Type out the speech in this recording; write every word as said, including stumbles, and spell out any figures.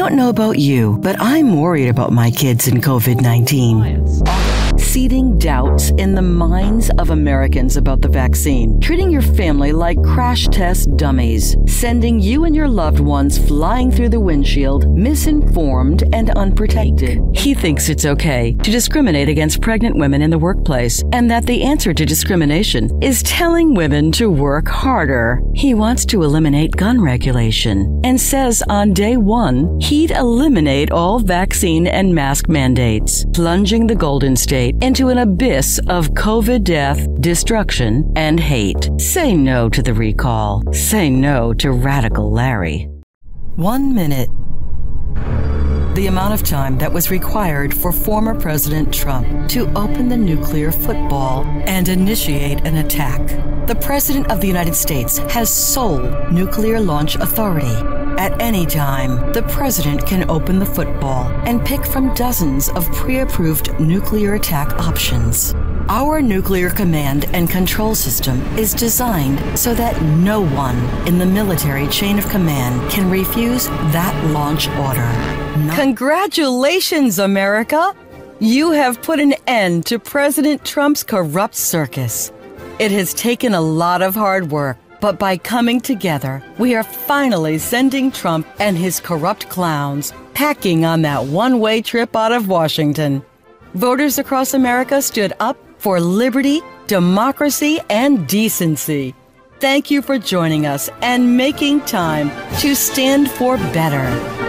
don't know about you, but I'm worried about my kids and COVID nineteen. Seeding doubts in the minds of Americans about the vaccine, treating your family like crash test dummies, sending you and your loved ones flying through the windshield, misinformed and unprotected. He thinks it's okay to discriminate against pregnant women in the workplace, and that the answer to discrimination is telling women to work harder. He wants to eliminate gun regulation and says on day one, he'd eliminate all vaccine and mask mandates, plunging the Golden State into an abyss of COVID death, destruction, and hate. Say no to the recall. Say no to Radical Larry. One minute. The amount of time that was required for former President Trump to open the nuclear football and initiate an attack. The President of the United States has sole nuclear launch authority. At any time, the President can open the football and pick from dozens of pre-approved nuclear attack options. Our nuclear command and control system is designed so that no one in the military chain of command can refuse that launch order. Not- Congratulations, America! You have put an end to President Trump's corrupt circus. It has taken a lot of hard work, but by coming together, we are finally sending Trump and his corrupt clowns packing on that one-way trip out of Washington. Voters across America stood up for liberty, democracy, and decency. Thank you for joining us and making time to stand for better.